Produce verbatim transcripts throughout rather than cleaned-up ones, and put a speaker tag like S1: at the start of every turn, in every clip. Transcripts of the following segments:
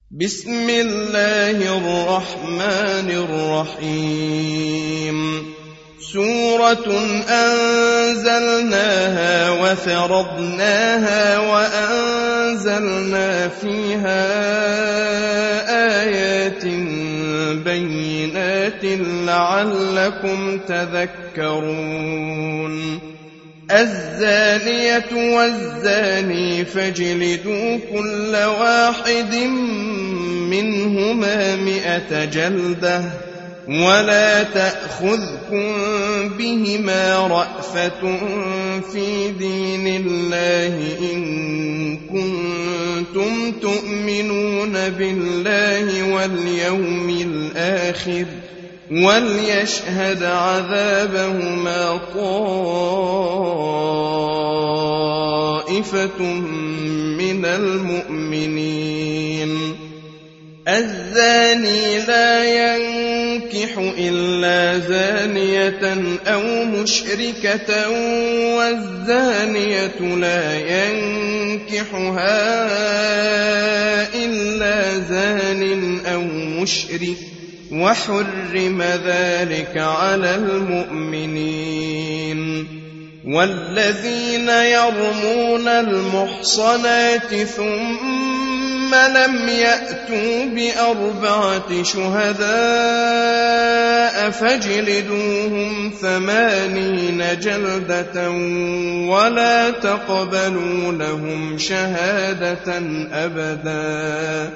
S1: بسم الله الرحمن الرحيم سورة أنزلناها وفرضناها وأنزلنا فيها آيات بينات لعلكم تذكرون الزانية والزاني فاجلدوا كل واحد منهما مئة جلدة ولا تأخذكم بهما رأفة في دين الله إن كنتم تؤمنون بالله واليوم الآخر وليشهد عذابهما طائفة من المؤمنين الزاني لا ينكح إلا زانية أو مشركة والزانية لا ينكحها إلا زان أو مشرك وحرم ذلك على المؤمنين والذين يرمون المحصنات ثم لم يأتوا بأربعة شهداء فاجلدوهم ثمانين جلدة ولا تقبلوا لهم شهادة أبدا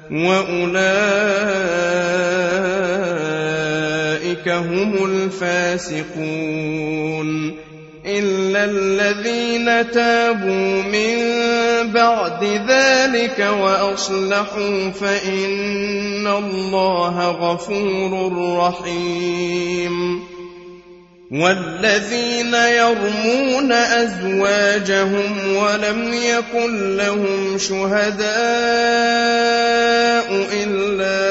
S1: وأولئك هم الفاسقون إلا الذين تابوا من بعد ذلك وأصلحوا فإن الله غفور رحيم والذين يرمون أزواجهم ولم يكن لهم شهداء إلا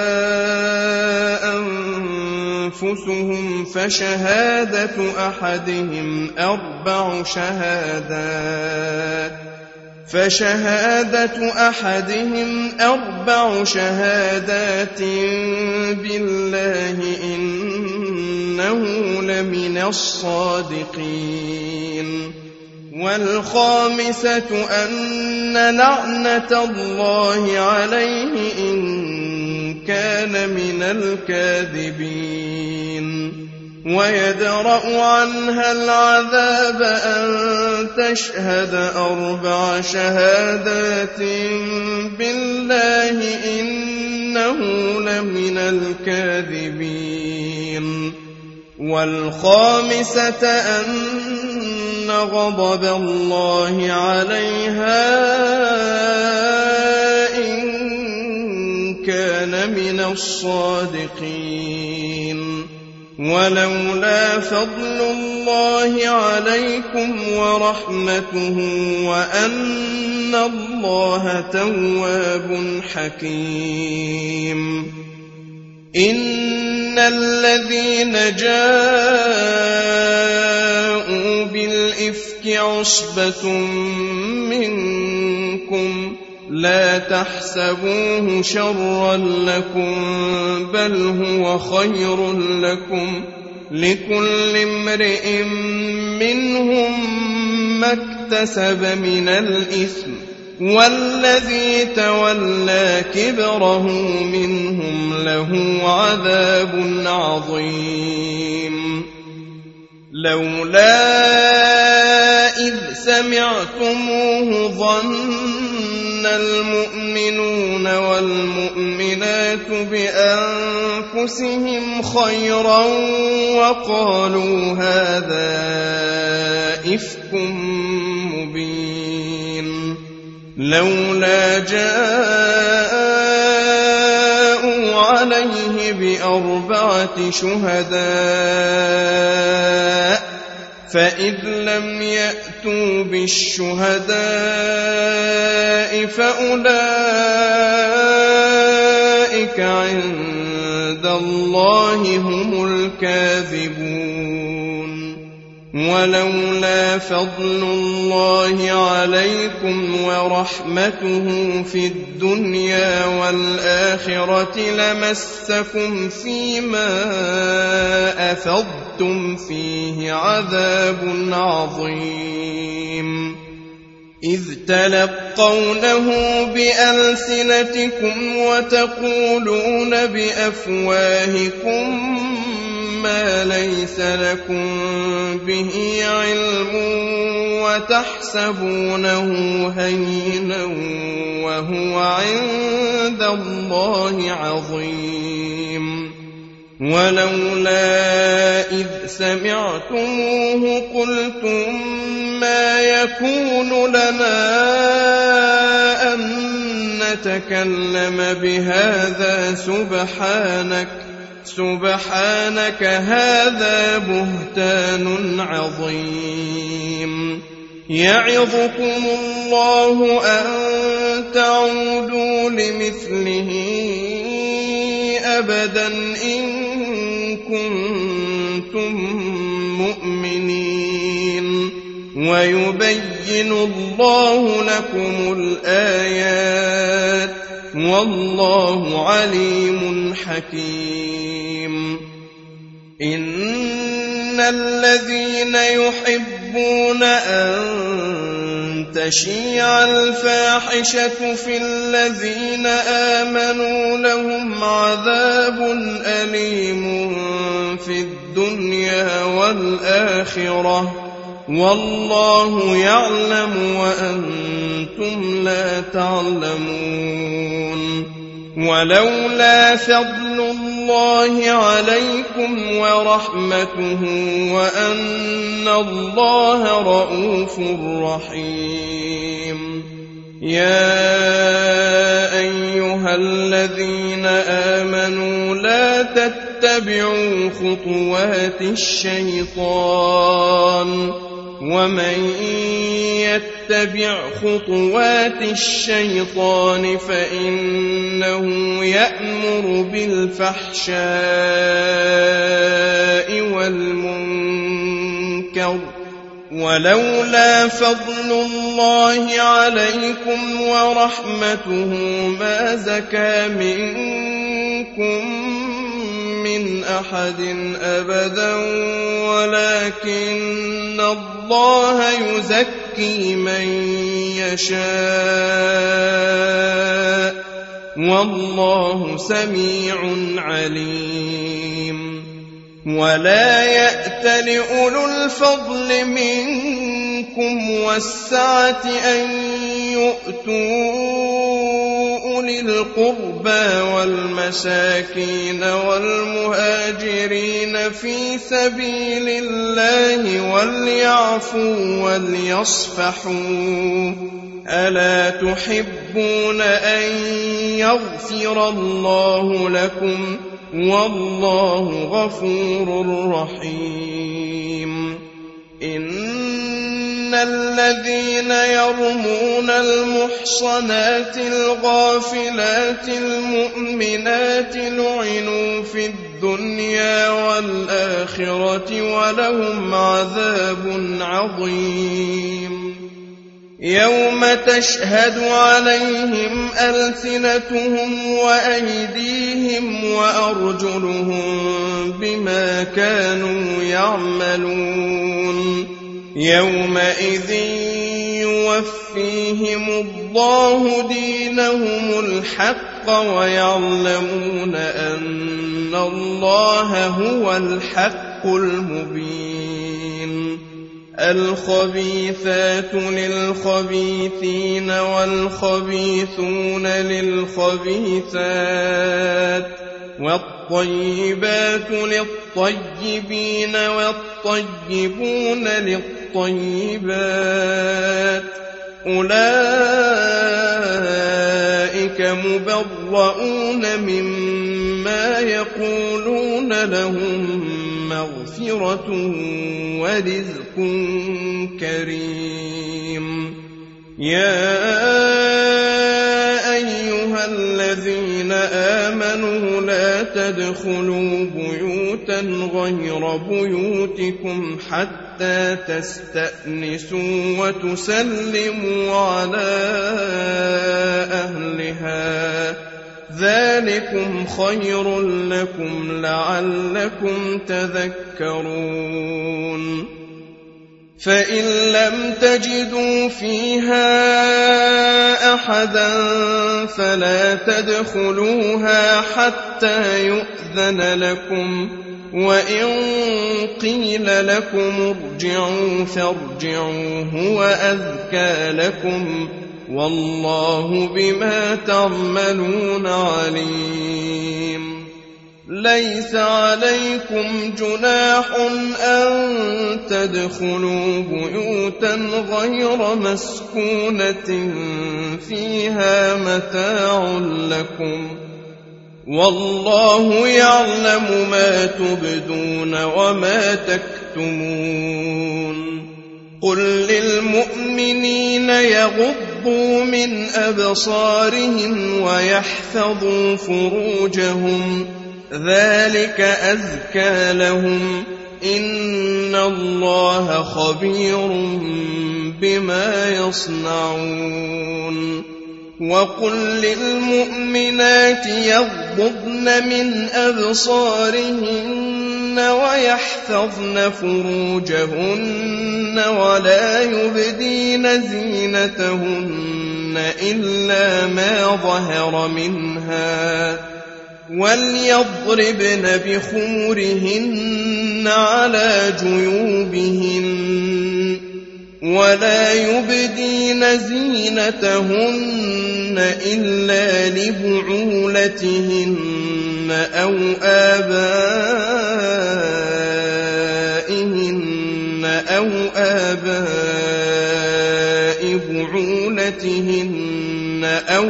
S1: أنفسهم فشهادة أحدهم أربع شهادات فشهادة أحدهم أربع شهادات بالله إنه لمن الصادقين والخامسة أن لعنة الله عليه إن كان من الكاذبين ويدرأ عنها العذاب أن تشهد أربع شهادات بالله إنه لمن الكاذبين والخامسة أن غضب الله عليها إن كان من الصادقين ولولا فضل الله عليكم ورحمته وأن الله تواب حكيم إن الذين جاءوا بالإفك عصبة منكم لا تحسبوه شرا لكم بل هو خير لكم لكل امرئ منهم ما اكتسب من الإثم والذي تولى كبره منهم له عذاب عظيم لولا إذ سمعتموه ظن المؤمنون والمؤمنات بأنفسهم خيرا وقالوا هذا إفك مبين لولا جاءوا عليه بأربعة شهداء فإذ لم يأتوا بالشهداء فأولئك عند الله هم الكاذبون ولولا فضل الله عليكم ورحمته في الدنيا والآخرة لمسكم فيما أفضتم فيه عذاب عظيم إذ تلقونه بألسنتكم وتقولون بأفواهكم ما ليس لكم به علم وتحسبونه هينا وهو عند الله عظيم ولولا إذ سمعتموه قلتم ما يكون لنا أن نتكلم بهذا سبحانك سبحانك هذا بهتان عظيم يعظكم الله أن تعودوا لمثله أبدا إن كنتم مؤمنين ويبين الله لكم الآيات والله عليم حكيم إن الذين يحبون أن تشيع الفاحشة في الذين آمنوا لهم عذاب أليم في الدنيا والآخرة والله يعلم وأنتم لا تعلمون ولولا فضل الله عليكم ورحمته وأن الله رءوف رحيم يا أيها الذين آمنوا لا تتبعوا خطوات الشيطان ومن يتبع خطوات الشيطان فإنه يأمر بالفحشاء والمنكر ولولا فضل الله عليكم ورحمته ما زكى منكم من أحد أبدا ولكن الله يزكي من يشاء والله سميع عليم ولا يأت لأولو الفضل منكم والسعة أن يؤتوا أولي القربى والمساكين والمهاجرين في سبيل الله وليعفوا وليصفحوا ألا تحبون أن يغفر الله لكم والله غفور رحيم إن الذين يرمون المحصنات الغافلات المؤمنات لعنوا في الدنيا والآخرة ولهم عذاب عظيم يوم تشهد عليهم ألسنتهم وأيديهم وأرجلهم بما كانوا يعملون يومئذ يوفيهم الله دينهم الحق ويعلمون أن الله هو الحق المبين الخبيثات للخبيثين والخبيثون للخبيثات والطيبات للطيبين والطيبون للطيبات أولئك مبرؤون مما يقولون لهم مغفرة ورزق كريم يا أيها الذين آمنوا لا تدخلوا بيوتا غير بيوتكم حتى تستأنسوا وتسلموا على أهلها ذلكم خير لكم لعلكم تذكرون فإن لم تجدوا فيها أحدا فلا تدخلوها حتى يؤذن لكم وإن قيل لكم ارجعوا فارجعوا هو أزكى لكم والله بما تعملون عليم ليس عليكم جناح أن تدخلوا بيوتا غير مسكونة فيها متاع لكم والله يعلم ما تبدون وما تكتمون قل للمؤمنين يغضوا من أبصارهم ويحفظوا فروجهم ذلك أزكى لهم إن الله خبير بما يصنعون وقل للمؤمنات يغضضن من أبصارهن ويحفظن فروجهن ولا يبدين زينتهن إلا ما ظهر منها وليضربن بخمرهن على جيوبهن ولا يبدين زينتهن إلا لبعولتهن أو آبائهن أو آباء بعولتهن أو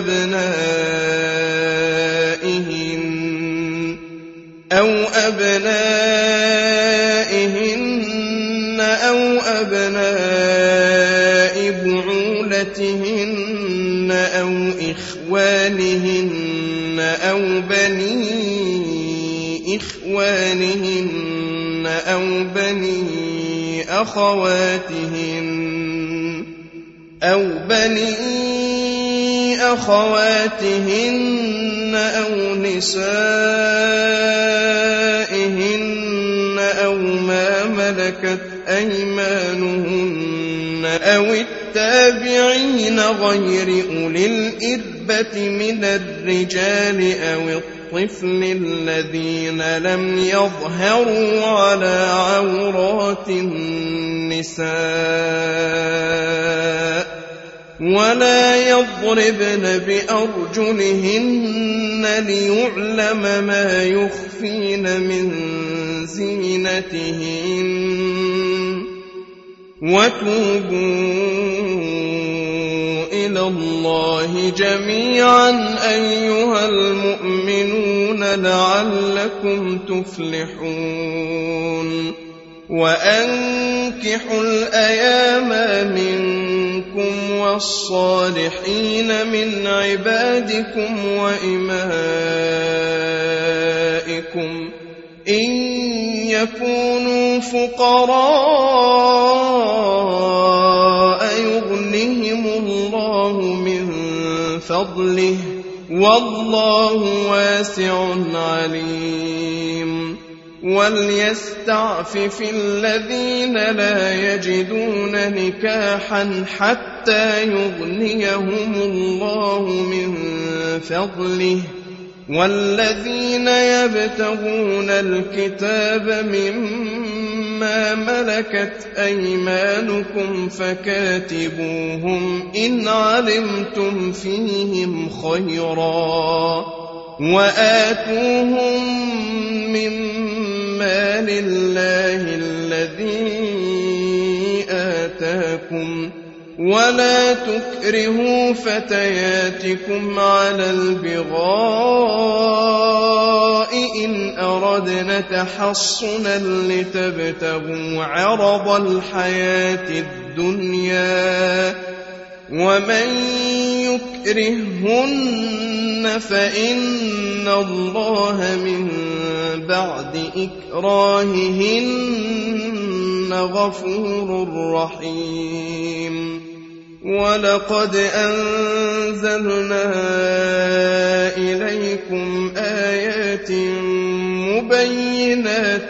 S1: أبنائهن أو أبنائهن أو أبناء بعولتهن أو إخوانهن أو بني إخوانهن أو بني أخواتهن أو بني أخواتهن أو نسائهن أو ما ملكت أيمانهن أو التابعين غير أولي الإربة من الرجال أو الطفل الذين لم يظهروا على عورات النساء ولا يضربن بأرجلهن ليعلم ما يخفين من زينتهن وتوبوا إلى الله جميعا أيها المؤمنون لعلكم تفلحون وأنكحوا الأيام منكم والصالحين من عبادكم وإمائكم إن يكونوا فقراء يغنهم الله من فضله والله واسع عليم وليستعفف الذين لا يجدون نكاحا حتى يغنيهم الله من فضله والذين يبتغون الكتاب مما ملكت أيمانكم فكاتبوهم إن علمتم فيهم خيرا وآتوهم مما لله الذي آتاكم ولا تكرهوا فتياتكم على البغاء إن أردنا تحصنا لتبتغوا عرض الحياة الدنيا ومن تكرههن فإن الله من بعد إكراههن غفور رحيم ولقد أنزلنا إليكم آيات مبينات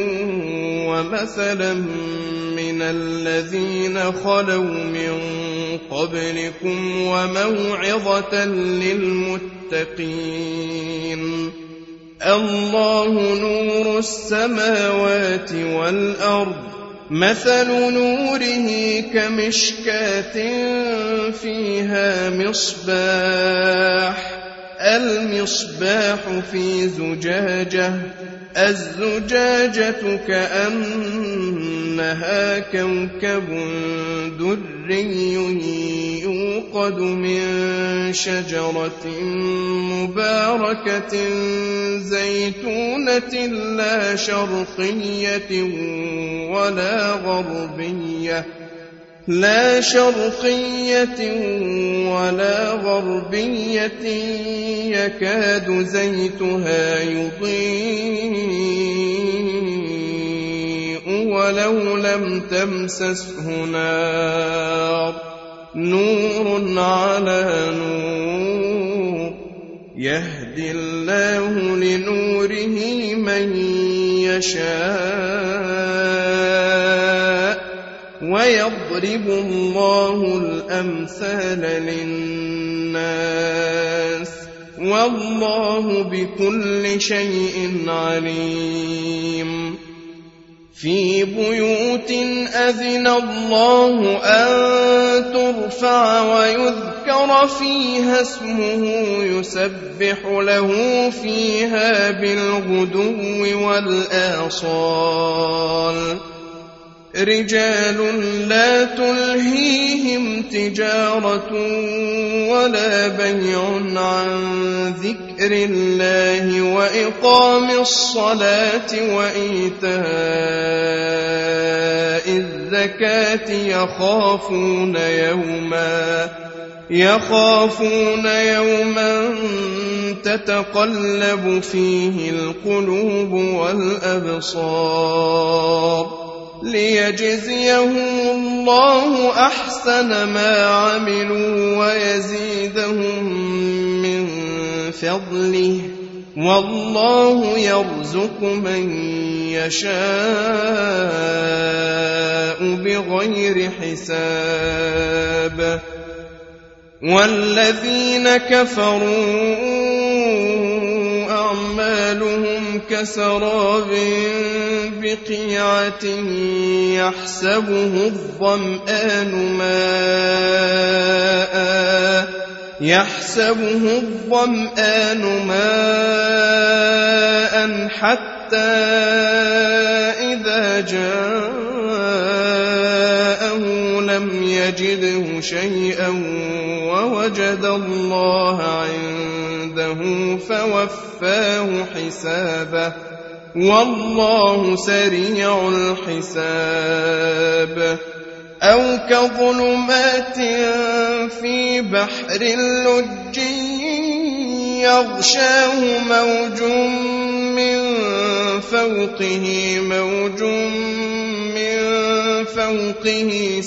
S1: ومثلا من الذين خلوا من قبلكم وموعظة للمتقين الله نور السماوات والأرض مثل نوره كمشكاة فيها مصباح المصباح في زجاجة الزجاجة كأنها كوكب دري يوقد من شجرة مباركة زيتونة لا شرقية ولا غربية لا شرقية ولا غربية يكاد زيتها يضيء ولو لم تمسسه نار نور على نور يهدي الله لنوره من يشاء ويضرب الله الأمثال للناس والله بكل شيء عليم في بيوت أذن الله أن ترفع ويذكر فيها اسمه يسبح له فيها بالغدو والآصال رجال لا تلهيهم تجارة ولا بيع عن ذكر الله وإقام الصلاة وإيتاء الزكاة يخافون يوما يخافون يوما تتقلب فيه القلوب والأبصار ليجزيهم الله أحسن ما عملوا ويزيدهم من فضله والله يرزق من يشاء بغير حساب والذين كفروا أعمالهم كسراب بقيعة يحسبه الظمآن ماء يحسبه الظمآن ماء حتى إذا جاءه لم يجده شيئا ووجد الله عنده فوفاه حسابه والله سريع الحساب أو كظلمات في بحر لج يغشاه موج من فوقه موج من فوقه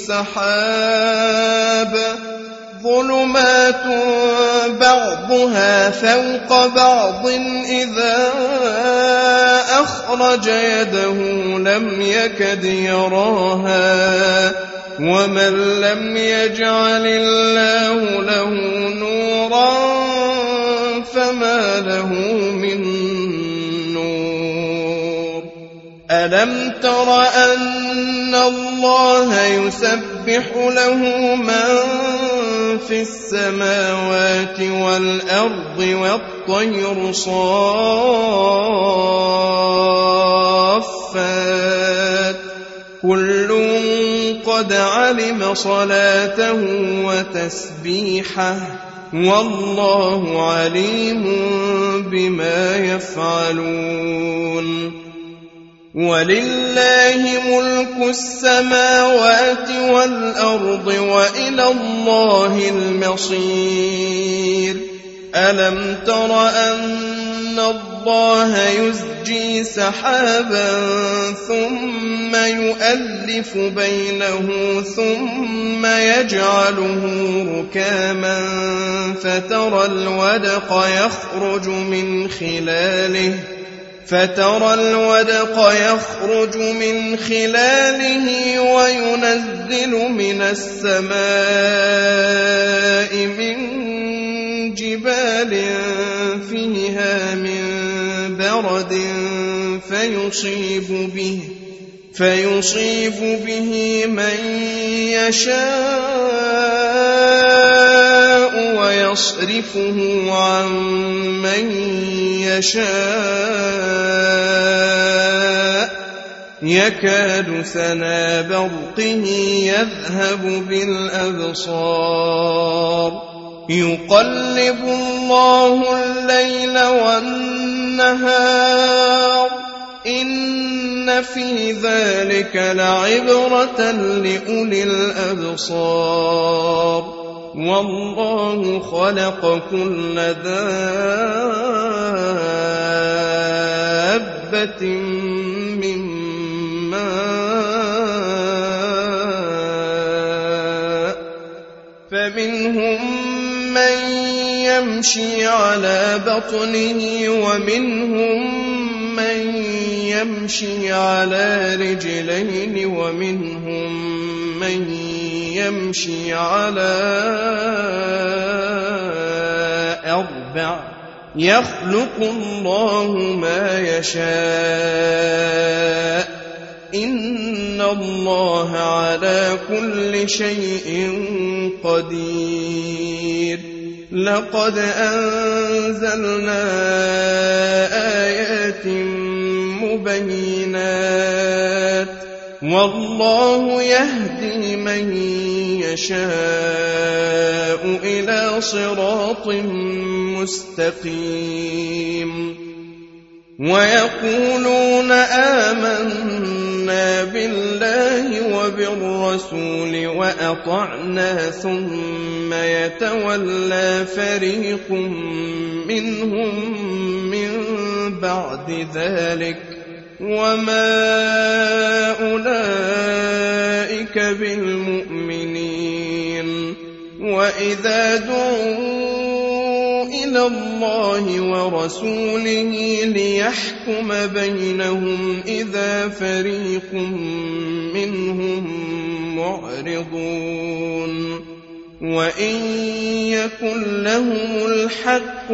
S1: سحاب ظلمات بعضها فوق بعض إذا أخرج يده لم يكد يراها ومن لم يجعل الله له نورا فما له من نور ألم تر أن الله يسبح له من في السماوات والأرض والطير صافات كل قد علم صلاته وتسبيحه والله عليم بما يفعلون ولله ملك السماوات والأرض وإلى الله المصير ألم تر أن الله يزجي سحابا ثم يؤلف بينه ثم يجعله ركاما فترى الودق يخرج من خلاله فترى الودق يخرج من خلاله وينزل من السماء من جبال فيها من برد فيصيب به فيصيب به من يشاء ويصرفه عن من يشاء يكاد سنا برقه يذهب بالأبصار يقلب الله الليل والنهار إن في ذلك لعبرة لأولي الأبصار والله خلق كل دابة من ماء فمنهم من يمشي على بطنه ومنهم من يمشي على رجلين ومنهم من يمشي على أربع يخلق الله ما يشاء إن الله على كل شيء قدير لقد أنزلنا آيات مبينات والله يهدي من يشاء إلى صراط مستقيم ويقولون آمنا بالله وبالرسول وأطعنا ثم يتولى فريق منهم من بعد ذلك وما أولئك بالمؤمنين وإذا دعوا إلى الله ورسوله ليحكم بينهم إذا فريق منهم معرضون وإن يكن لهم الحق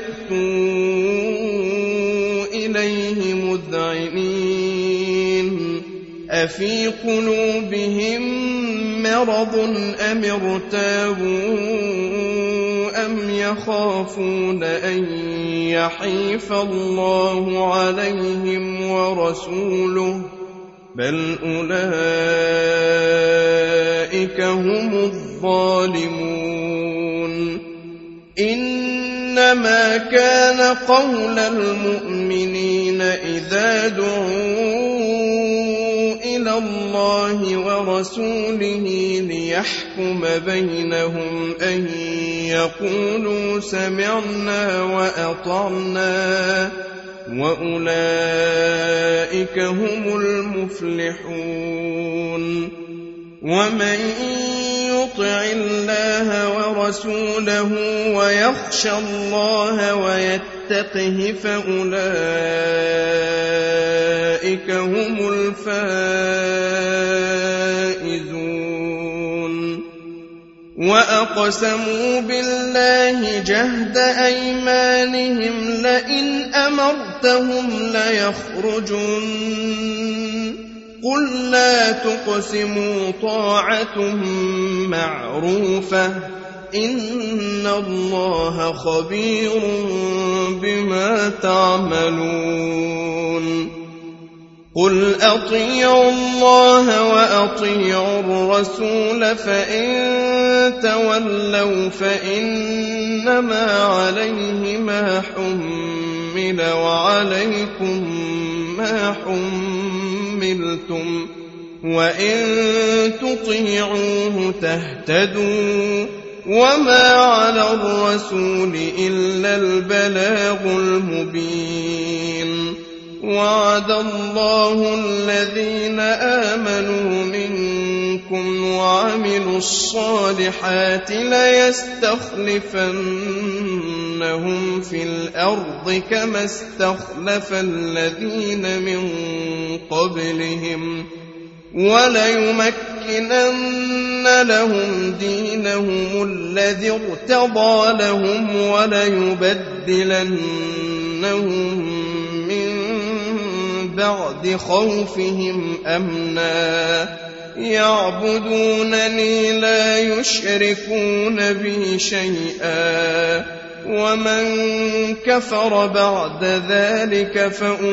S1: يأتوا إليه مذعنين أفي قلوبهم مرض أم ارتابوا أم يخافون أن يحيف الله عليهم ورسوله بل أولئك هم الظالمون إنما كان قول المؤمنين إذا دعوا إلى الله ورسوله ليحكم بينهم أن يقولوا سمعنا وأطعنا وأولئك هم المفلحون ومن يطع الله ورسوله ويخشى الله ويتقه فأولئك هم الفائزون وأقسموا بالله جهد أيمانهم لئن أمرتهم ليخرجن قل لا تقسموا طاعة معروفة إن الله خبير بما تعملون قل أطيعوا الله وأطيعوا الرسول فإن تولوا فإنما عليه ما حمل وعليكم ما حمل سئلتم وإن تطيعوه تهتدوا وما على الرسول إلا البلاغ المبين. وعد الله الذين آمنوا منكم وعملوا الصالحات ليستخلفنهم في الأرض كما استخلف الذين من قبلهم وليمكنن لهم دينهم الذي ارتضى لهم وليبدلنهم بعد خوفهم أمنا يعبدونني لا يشركون بي شيئا ومن كفر بعد ذلك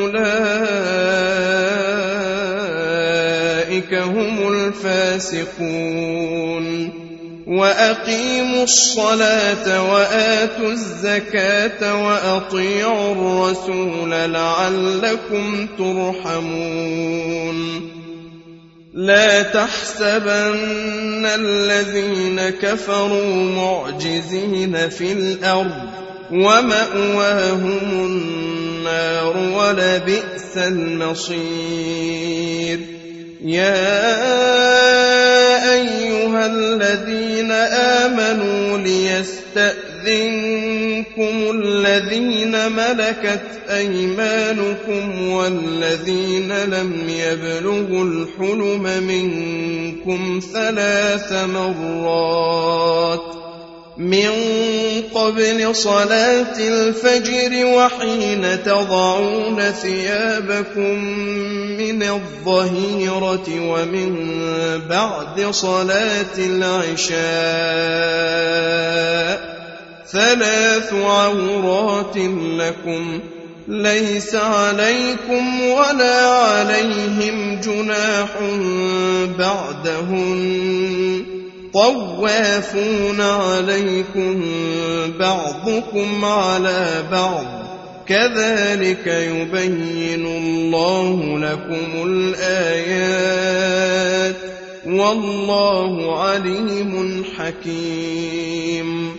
S1: فأولئك هم الفاسقون. وأقيموا الصلاة وآتوا الزكاة وأطيعوا الرسول لعلكم ترحمون. لا تحسبن الذين كفروا معجزين في الأرض ومأواهم النار ولبئس المصير. يا أيها الذين آمنوا ليستأذنكم الذين ملكت أيمانكم والذين لم يبلغوا الحلم منكم ثلاث مرات من قبل صلاة الفجر وحين تضعون ثيابكم من الظهيرة ومن بعد صلاة العشاء ثلاث عورات لكم ليس عليكم ولا عليهم جناح بعدهن طوافون عليكم بعضكم على بعض كذلك يبين الله لكم الآيات والله عليم حكيم.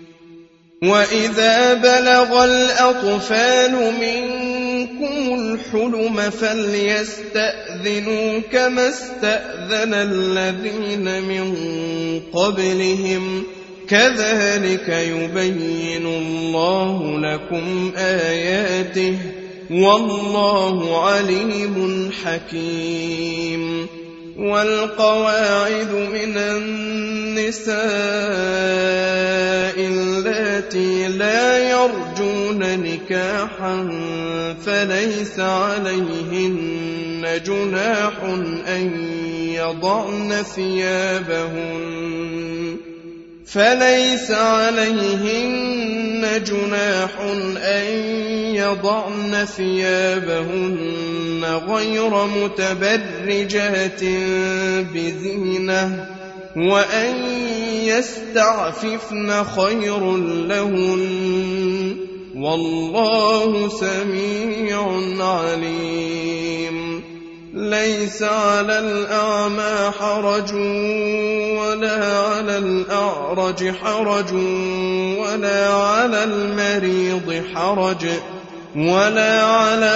S1: وإذا بلغ الأطفال منكم الحلم فليستأذنوا كما استأذن الذين من قبلهم كذلك يبين الله لكم آياته والله عليم حكيم. والقواعد من النساء اللاتي لا يرجون نكاحا فليس عليهن جناح أن يضعن ثيابهن فليس عليهن جناح أن يضعن ثيابهن غير متبرجات بزينة وأن يستعففن خير لهن والله سميع عليم. ليس على الأعمى حرج ولا على الأعرج حرج ولا على المريض حرج ولا على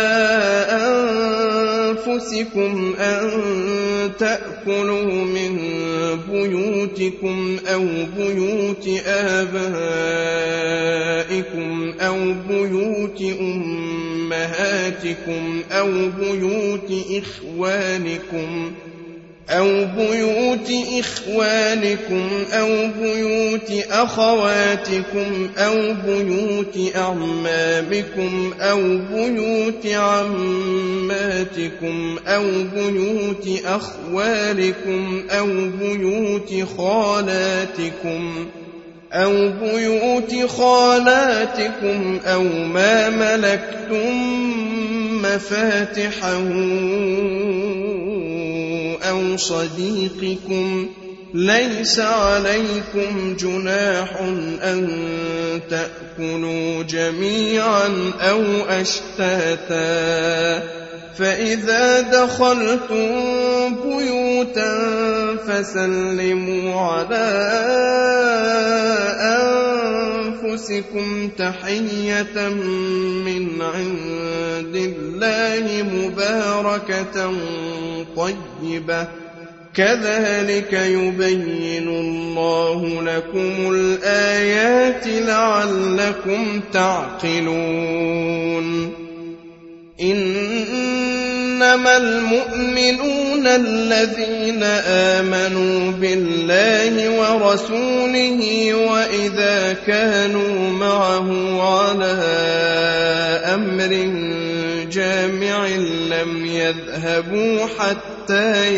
S1: أنفسكم أن تأكلوا من بيوتكم أو بيوت آبائكم أو بيوت أمهاتكم أو بيوت إخوانكم أو بيوت إخوانكم أو بيوت أخواتكم أو بيوت أعمامكم أو بيوت عماتكم أو بيوت أخوالكم أو بيوت خالاتكم أو بيوت خالاتكم أو ما ملكتم مفاتحه أو صديقكم ليس عليكم جناح أن تأكلوا جميعا أو أشتاتا فإذا دخلتم بيوتا فسلموا على أنفسكم تحية من عند الله مباركة طيبة كذلك يبين الله لكم الآيات لعلكم تعقلون إنما المؤمنون الذين آمنوا بالله ورسوله وإذا كانوا معه على أمر جامع لم يذهبوا حتى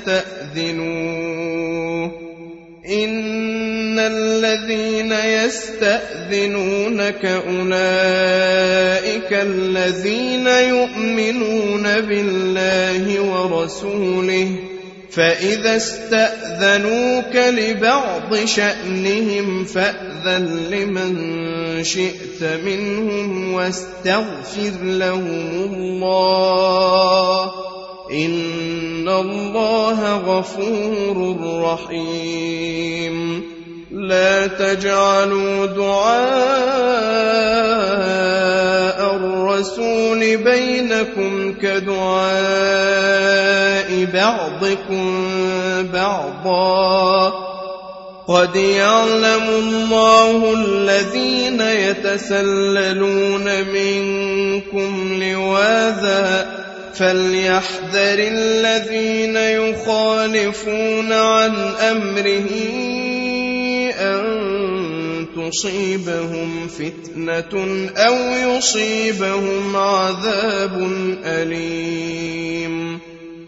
S1: يستأذنوه إن الذين يستأذنونك أولئك الذين يؤمنون بالله ورسوله فإذا استأذنوك لبعض شأنهم فأذن لمن شئت منهم واستغفر لهم الله إن الله غفور رحيم لا تجعلوا دعاء الرسول بينكم كدعاء بعضكم بعضا قد يعلم الله الذين يتسللون منكم لواذا فليحذر الذين يخالفون عن أمره أن تصيبهم فتنة أو يصيبهم عذاب أليم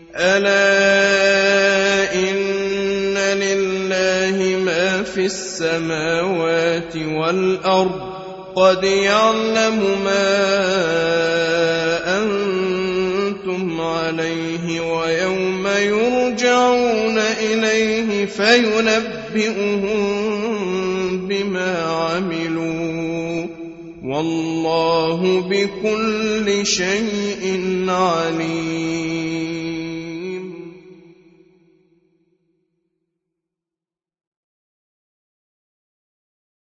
S1: ألا إن لله ما في السماوات والأرض قد يعلم ما أنتم عليه ويوم يرجعون إليه فينبئهم بما عملوا والله بكل شيء عليم